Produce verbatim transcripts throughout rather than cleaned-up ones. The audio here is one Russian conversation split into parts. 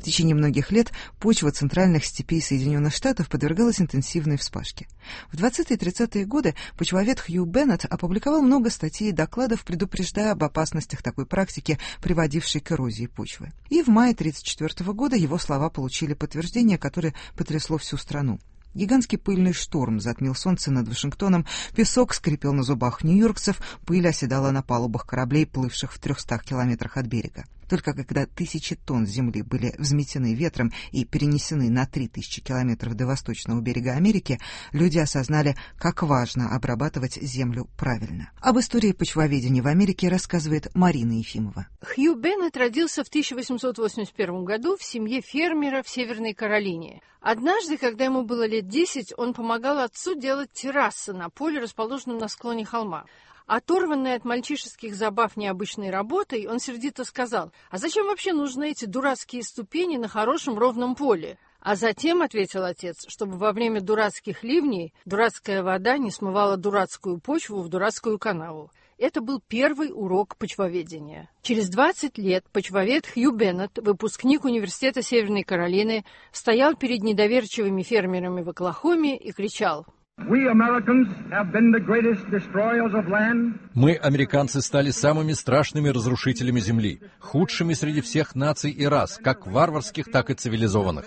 течение многих лет почва центральных степей Соединенных Штатов подвергалась интенсивной вспашке. В двадцатые и тридцатые годы почвовед Хью Беннет опубликовал много статей и докладов, предупреждая об опасностях такой практики, приводившей к эрозии почвы. И в мае тридцать четвёртого года его слова получили подтверждение, которое потрясло всю страну. Гигантский пыльный шторм затмил солнце над Вашингтоном, песок скрипел на зубах нью-йоркцев, пыль оседала на палубах кораблей, плывших в трехстах километрах от берега. Только когда тысячи тонн земли были взметены ветром и перенесены на три тысячи километров до восточного берега Америки, люди осознали, как важно обрабатывать землю правильно. Об истории почвоведения в Америке рассказывает Марина Ефимова. Хью Беннет родился в тысяча восемьсот восемьдесят первом году в семье фермера в Северной Каролине. Однажды, когда ему было лет десять, он помогал отцу делать террасы на поле, расположенном на склоне холма. Оторванный от мальчишеских забав необычной работой, он сердито сказал: «А зачем вообще нужны эти дурацкие ступени на хорошем ровном поле?» А затем, ответил отец, чтобы во время дурацких ливней дурацкая вода не смывала дурацкую почву в дурацкую канаву. Это был первый урок почвоведения. Через двадцать лет почвовед Хью Беннет, выпускник Университета Северной Каролины, стоял перед недоверчивыми фермерами в Оклахоме и кричал: Мы, американцы, стали самыми страшными разрушителями земли, худшими среди всех наций и рас, как варварских, так и цивилизованных.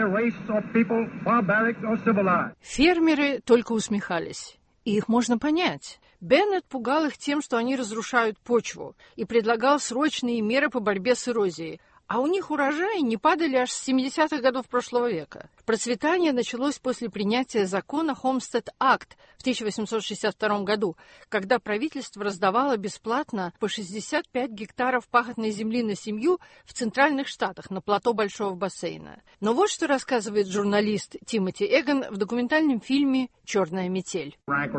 Фермеры только усмехались, и их можно понять. Беннет пугал их тем, что они разрушают почву, и предлагал срочные меры по борьбе с эрозией. А у них урожаи не падали аж с семидесятых годов прошлого века. Процветание началось после принятия закона Homestead Act в тысяча восемьсот шестьдесят втором году, когда правительство раздавало бесплатно по шестьдесят пять гектаров пахотной земли на семью в центральных штатах на плато Большого бассейна. Но вот что рассказывает журналист Тимоти Эгон в документальном фильме «Черная метель».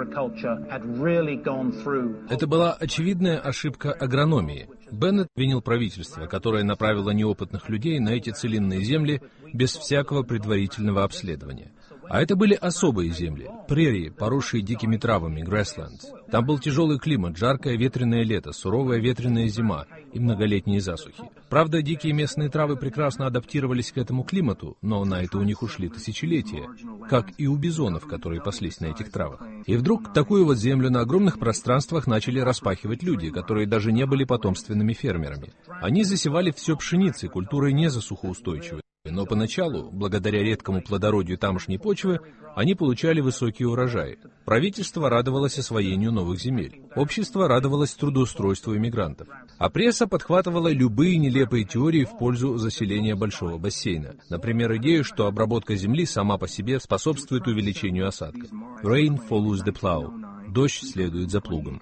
Это была очевидная ошибка агрономии. Беннет винил правительство, которое направило неопытных людей на эти целинные земли без всякого предварительного обследования. А это были особые земли, прерии, поросшие дикими травами, grasslands. Там был тяжелый климат, жаркое ветреное лето, суровая ветреная зима и многолетние засухи. Правда, дикие местные травы прекрасно адаптировались к этому климату, но на это у них ушли тысячелетия, как и у бизонов, которые паслись на этих травах. И вдруг такую вот землю на огромных пространствах начали распахивать люди, которые даже не были потомственными фермерами. Они засевали все пшеницей, культурой не засухоустойчивой. Но поначалу, благодаря редкому плодородию тамошней почвы, они получали высокие урожаи. Правительство радовалось освоению новых земель. Общество радовалось трудоустройству иммигрантов. А пресса подхватывала любые нелепые теории в пользу заселения большого бассейна. Например, идею, что обработка земли сама по себе способствует увеличению осадков. Rain follows the plow. Дождь следует за плугом.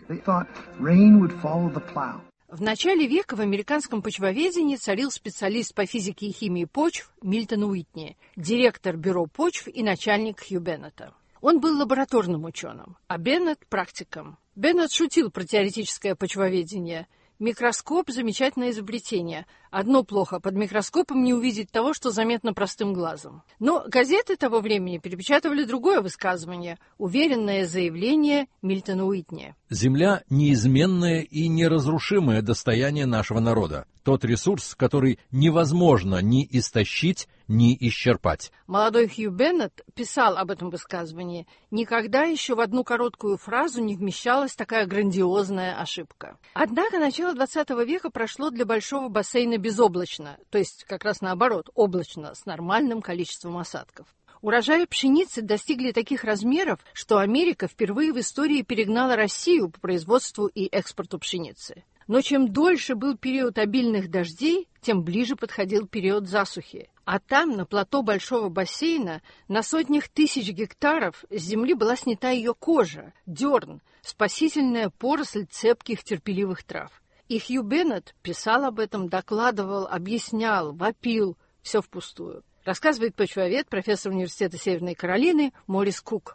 В начале века в американском почвоведении царил специалист по физике и химии почв Мильтон Уитни, директор бюро почв и начальник Хью Беннета. Он был лабораторным ученым, а Беннет – практиком. Беннет шутил про теоретическое почвоведение. Микроскоп – замечательное изобретение. Одно плохо – под микроскопом не увидеть того, что заметно простым глазом. Но газеты того времени перепечатывали другое высказывание – уверенное заявление Мильтона Уитни. Земля – неизменное и неразрушимое достояние нашего народа. Тот ресурс, который невозможно ни истощить, ни исчерпать. Молодой Хью Беннет писал об этом высказывании. Никогда еще в одну короткую фразу не вмещалась такая грандиозная ошибка. Однако начало двадцатого века прошло для большого бассейна безоблачно, то есть как раз наоборот, облачно, с нормальным количеством осадков. Урожаи пшеницы достигли таких размеров, что Америка впервые в истории перегнала Россию по производству и экспорту пшеницы. Но чем дольше был период обильных дождей, тем ближе подходил период засухи. А там, на плато Большого бассейна, на сотнях тысяч гектаров с земли была снята ее кожа, дерн, спасительная поросль цепких терпеливых трав. И Хью Беннет писал об этом, докладывал, объяснял, вопил, все впустую. Рассказывает почвовед, профессор Университета Северной Каролины Морис Кук.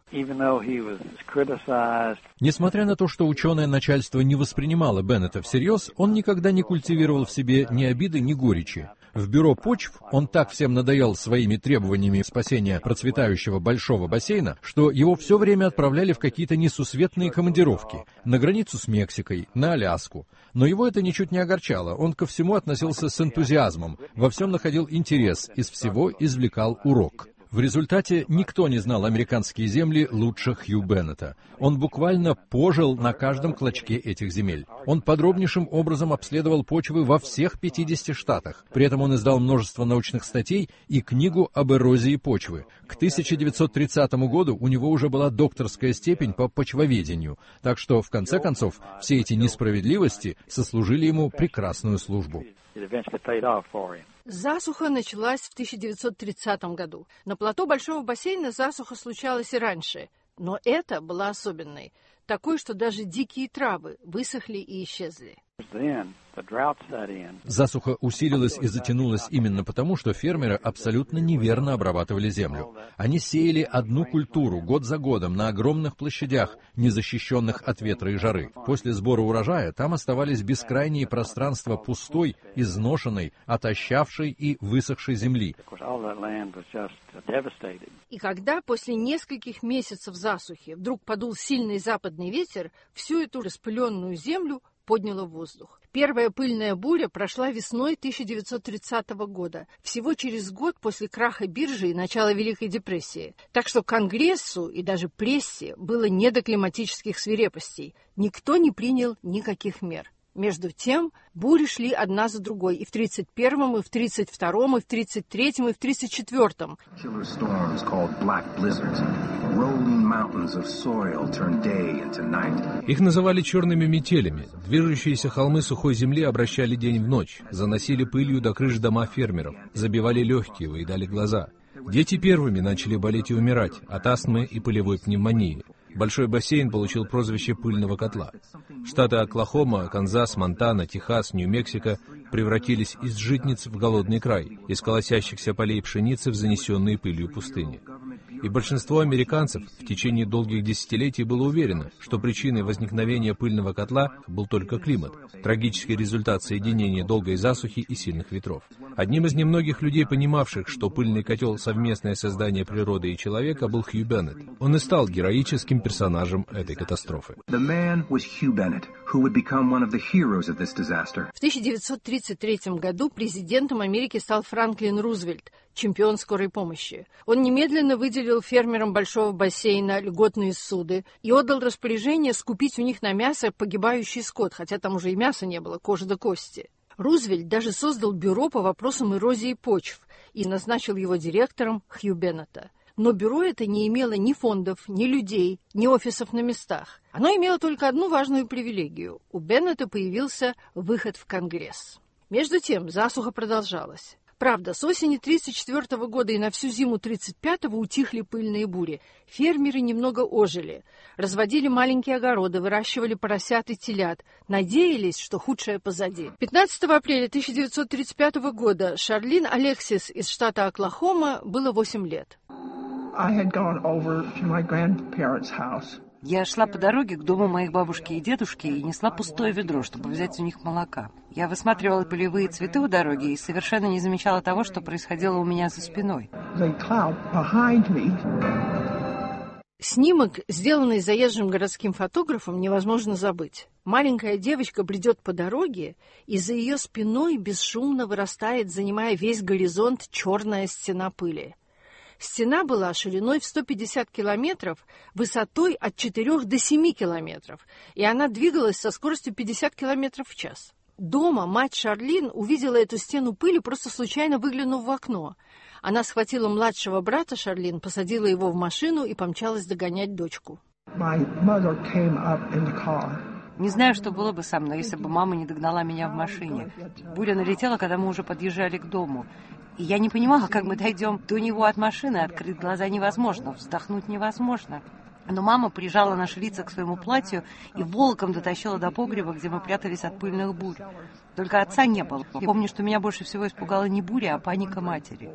Несмотря на то, что ученое начальство не воспринимало Беннета всерьез, он никогда не культивировал в себе ни обиды, ни горечи. В бюро почв он так всем надоел своими требованиями спасения процветающего большого бассейна, что его все время отправляли в какие-то несусветные командировки на границу с Мексикой, на Аляску. Но его это ничуть не огорчало, он ко всему относился с энтузиазмом, во всем находил интерес, из всего извлекал урок. В результате никто не знал американские земли лучше Хью Беннета. Он буквально пожил на каждом клочке этих земель. Он подробнейшим образом обследовал почвы во всех пятидесяти штатах. При этом он издал множество научных статей и книгу об эрозии почвы. К тысяча девятьсот тридцатому году у него уже была докторская степень по почвоведению, так что, в конце концов, все эти несправедливости сослужили ему прекрасную службу. Засуха началась в тысяча девятьсот тридцатом году. На плато Большого бассейна засуха случалась и раньше, но это была особенной, такой, что даже дикие травы высохли и исчезли. Засуха усилилась и затянулась именно потому, что фермеры абсолютно неверно обрабатывали землю. Они сеяли одну культуру год за годом на огромных площадях, не защищенных от ветра и жары. После сбора урожая там оставались бескрайние пространства пустой, изношенной, отощавшей и высохшей земли. И когда после нескольких месяцев засухи вдруг подул сильный западный ветер, всю эту распыленную землю подняло в воздух. Первая пыльная буря прошла весной тысяча девятьсот тридцатого года, всего через год после краха биржи и начала Великой депрессии. Так что Конгрессу и даже прессе было не до климатических свирепостей. Никто не принял никаких мер. Между тем, бури шли одна за другой и в тридцать первом, и в тридцать втором, и в тридцать третьем, и в тридцать четвёртом. Их называли черными метелями. Движущиеся холмы сухой земли обращали день в ночь, заносили пылью до крыш дома фермеров, забивали легкие, выедали глаза. Дети первыми начали болеть и умирать от астмы и пылевой пневмонии. Большой бассейн получил прозвище «пыльного котла». Штаты Оклахома, Канзас, Монтана, Техас, Нью-Мексико превратились из житниц в голодный край, из колосящихся полей пшеницы в занесенные пылью пустыни. И большинство американцев в течение долгих десятилетий было уверено, что причиной возникновения пыльного котла был только климат, трагический результат соединения долгой засухи и сильных ветров. Одним из немногих людей, понимавших, что пыльный котел — совместное создание природы и человека, был Хью Беннет. Он и стал героическим персонажем этой катастрофы. В тысяча девятьсот тридцать третьем году президентом Америки стал Франклин Рузвельт, чемпион скорой помощи. Он немедленно выделил фермерам Большого бассейна льготные суды и отдал распоряжение скупить у них на мясо погибающий скот, хотя там уже и мяса не было, кожа до кости. Рузвельт даже создал бюро по вопросам эрозии почв и назначил его директором Хью Беннета. Но бюро это не имело ни фондов, ни людей, ни офисов на местах. Оно имело только одну важную привилегию. У Беннета появился выход в Конгресс. Между тем засуха продолжалась. Правда, с осени тридцать четвёртого года и на всю зиму тридцать пятого утихли пыльные бури. Фермеры немного ожили, разводили маленькие огороды, выращивали поросят и телят, надеялись, что худшее позади. пятнадцатого апреля тысяча девятьсот тридцать пятого года Шарлин Алексис из штата Оклахома было восемь лет. Я шла по дороге к дому моих бабушки и дедушки и несла пустое ведро, чтобы взять у них молока. Я высматривала полевые цветы у дороги и совершенно не замечала того, что происходило у меня за спиной. Снимок, сделанный заезжим городским фотографом, невозможно забыть. Маленькая девочка бредет по дороге, и за ее спиной бесшумно вырастает, занимая весь горизонт, черная стена пыли. Стена была шириной в сто пятьдесят километров, высотой от четырёх до семи километров, и она двигалась со скоростью пятьдесят километров в час. Дома мать Шарлин увидела эту стену пыли, просто случайно выглянув в окно. Она схватила младшего брата Шарлин, посадила его в машину и помчалась догонять дочку. Не знаю, что было бы со мной, если бы мама не догнала меня в машине. Буря налетела, когда мы уже подъезжали к дому. И я не понимала, как мы дойдем до него от машины. Открыть глаза невозможно, вздохнуть невозможно. Но мама прижала наши лица к своему платью и волоком дотащила до погреба, где мы прятались от пыльных бурь. Только отца не было. Я помню, что меня больше всего испугала не буря, а паника матери.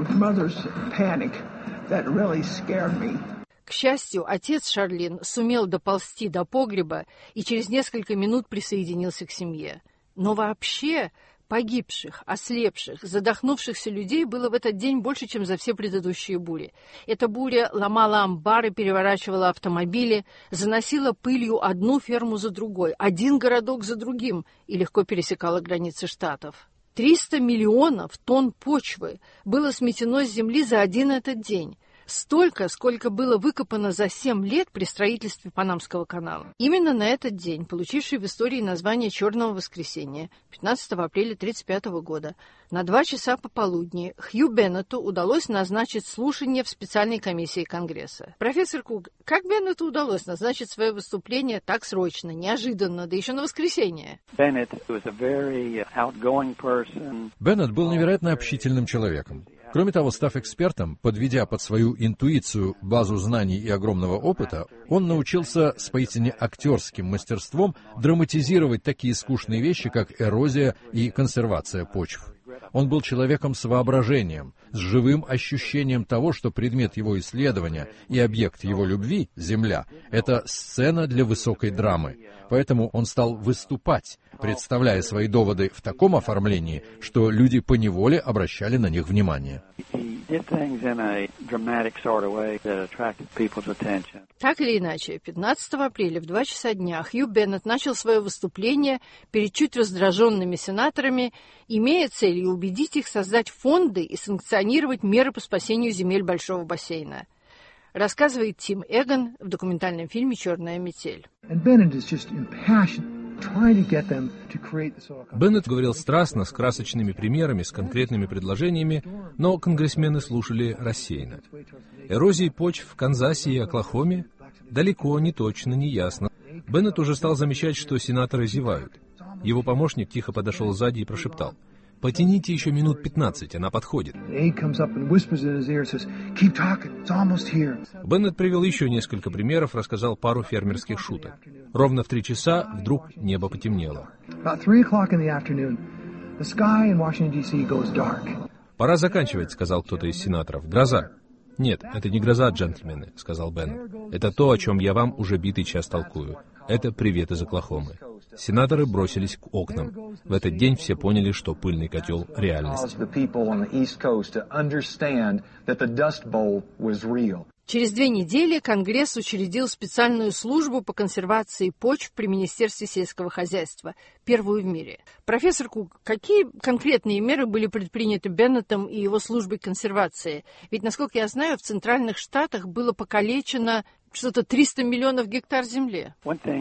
К счастью, отец Шарлин сумел доползти до погреба и через несколько минут присоединился к семье. Но вообще Погибших, ослепших, задохнувшихся людей было в этот день больше, чем за все предыдущие бури. Эта буря ломала амбары, переворачивала автомобили, заносила пылью одну ферму за другой, один городок за другим и легко пересекала границы штатов. триста миллионов тонн почвы было сметено с земли за один этот день. Столько, сколько было выкопано за семь лет при строительстве Панамского канала. Именно на этот день, получивший в истории название «Черного воскресенья», пятнадцатого апреля тысяча девятьсот тридцать пятого года, на два часа пополудни Хью Беннету удалось назначить слушание в специальной комиссии Конгресса. Профессор Кук, как Беннету удалось назначить свое выступление так срочно, неожиданно, да еще на воскресенье? Беннет был невероятно общительным человеком. Кроме того, став экспертом, подведя под свою интуицию базу знаний и огромного опыта, он научился с поистине актерским мастерством драматизировать такие скучные вещи, как эрозия и консервация почв. Он был человеком с воображением, с живым ощущением того, что предмет его исследования и объект его любви, Земля, это сцена для высокой драмы. Поэтому он стал выступать, представляя свои доводы в таком оформлении, что люди поневоле обращали на них внимание. Так или иначе, пятнадцатого апреля в два часа дня Хью Беннет начал свое выступление перед чуть раздраженными сенаторами, имея целью убедить их создать фонды и санкционировать меры по спасению земель Большого бассейна. Рассказывает Тим Эгон в документальном фильме «Черная метель». Беннет говорил страстно, с красочными примерами, с конкретными предложениями, но конгрессмены слушали рассеянно. Эрозии почв в Канзасе и Оклахоме далеко, не точно, не ясно. Беннет уже стал замечать, что сенаторы зевают. Его помощник тихо подошел сзади и прошептал: «Потяните еще минут пятнадцать, она подходит». Беннет привел еще несколько примеров, рассказал пару фермерских шуток. Ровно в три часа вдруг небо потемнело. «Пора заканчивать», — сказал кто-то из сенаторов. «Гроза». «Нет, это не гроза, джентльмены», — сказал Беннет. «Это то, о чем я вам уже битый час толкую. Это привет из Оклахомы». Сенаторы бросились к окнам. В этот день все поняли, что пыльный котел — реальность. Через две недели Конгресс учредил специальную службу по консервации почв при Министерстве сельского хозяйства, первую в мире. Профессор Кук, какие конкретные меры были предприняты Беннетом и его службой консервации? Ведь, насколько я знаю, в Центральных Штатах было покалечено что-то триста миллионов гектар земли.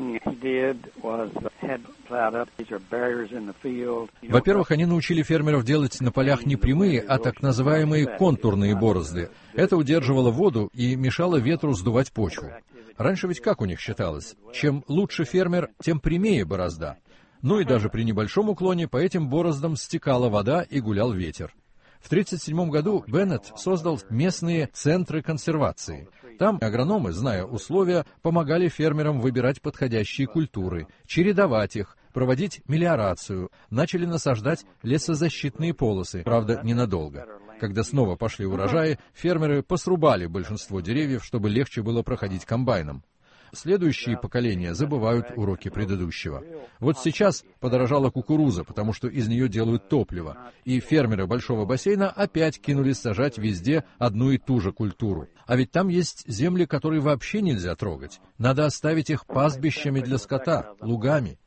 Во-первых, они научили фермеров делать на полях не прямые, а так называемые контурные борозды. Это удерживало воду и мешало ветру сдувать почву. Раньше ведь как у них считалось? Чем лучше фермер, тем прямее борозда. Ну и даже при небольшом уклоне по этим бороздам стекала вода и гулял ветер. В тысяча девятьсот тридцать седьмом году Беннет создал местные центры консервации. Там агрономы, зная условия, помогали фермерам выбирать подходящие культуры, чередовать их, проводить мелиорацию, начали насаждать лесозащитные полосы, правда, ненадолго. Когда снова пошли урожаи, фермеры посрубали большинство деревьев, чтобы легче было проходить комбайном. Следующие поколения забывают уроки предыдущего. Вот сейчас подорожала кукуруза, потому что из нее делают топливо, и фермеры Большого бассейна опять кинулись сажать везде одну и ту же культуру. А ведь там есть земли, которые вообще нельзя трогать. Надо оставить их пастбищами для скота, лугами.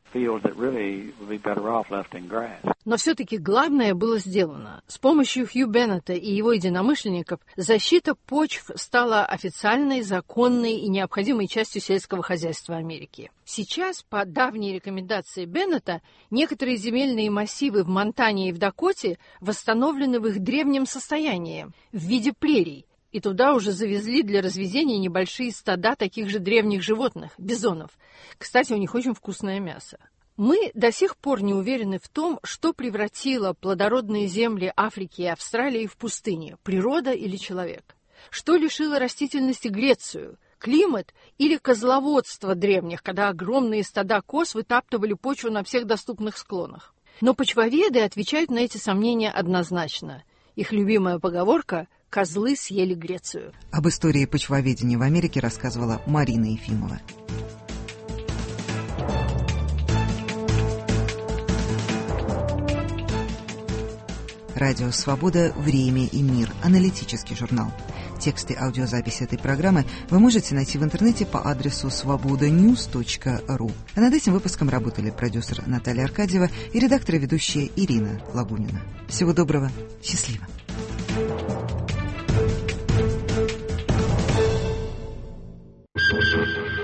Но все-таки главное было сделано. С помощью Хью Беннета и его единомышленников защита почв стала официальной, законной и необходимой частью сельского хозяйства Америки. Сейчас, по давней рекомендации Беннета, некоторые земельные массивы в Монтане и в Дакоте восстановлены в их древнем состоянии, в виде прерий. И туда уже завезли для разведения небольшие стада таких же древних животных, бизонов. Кстати, у них очень вкусное мясо. Мы до сих пор не уверены в том, что превратило плодородные земли Африки и Австралии в пустыни – природа или человек. Что лишило растительности Грецию – климат или козловодство древних, когда огромные стада коз вытаптывали почву на всех доступных склонах. Но почвоведы отвечают на эти сомнения однозначно. Их любимая поговорка – «Козлы съели Грецию». Об истории почвоведения в Америке рассказывала Марина Ефимова. Радио «Свобода. Время и мир». Аналитический журнал. Тексты и аудиозаписи этой программы вы можете найти в интернете по адресу свобода ньюс точка ру. А над этим выпуском работали продюсер Наталья Аркадьева и редактор и ведущая Ирина Лагунина. Всего доброго. Счастливо. Thank you.